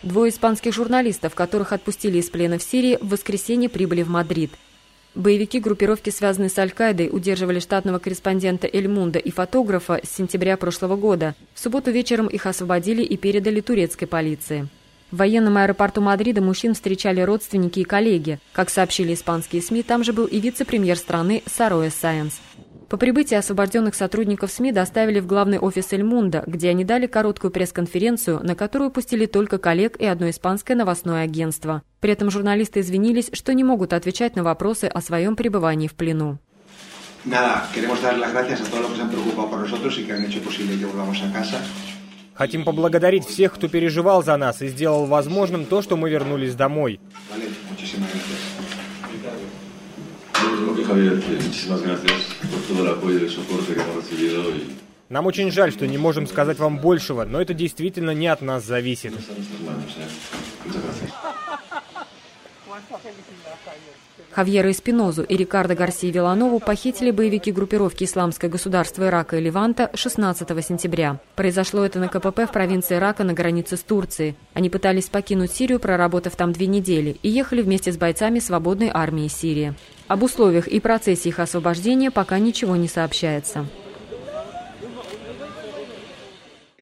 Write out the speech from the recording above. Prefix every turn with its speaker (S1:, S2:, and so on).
S1: Двое испанских журналистов, которых отпустили из плена в Сирии, в воскресенье прибыли в Мадрид. Боевики группировки, связанные с Аль-Каидой, удерживали штатного корреспондента «Эль Мундо» и фотографа с сентября прошлого года. В субботу вечером их освободили и передали турецкой полиции. В военном аэропорту Мадрида мужчин встречали родственники и коллеги. Как сообщили испанские СМИ, там же был и вице-премьер страны Сароя Сайенс. По прибытии освобожденных сотрудников СМИ доставили в главный офис «Эль Мундо», где они дали короткую пресс-конференцию, на которую пустили только коллег и одно испанское новостное агентство. При этом журналисты извинились, что не могут отвечать на вопросы о своем пребывании в плену.
S2: Хотим поблагодарить всех, кто переживал за нас и сделал возможным то, что мы вернулись домой. Нам очень жаль, что не можем сказать вам большего, но это действительно не от нас зависит.
S1: Хавьера Эспинозу и Рикардо Гарсия Виланову похитили боевики группировки «Исламское государство Ирака» и Леванта 16 сентября. Произошло это на КПП в провинции Рака на границе с Турцией. Они пытались покинуть Сирию, проработав там 2 недели, и ехали вместе с бойцами свободной армии Сирии. Об условиях и процессе их освобождения пока ничего не сообщается.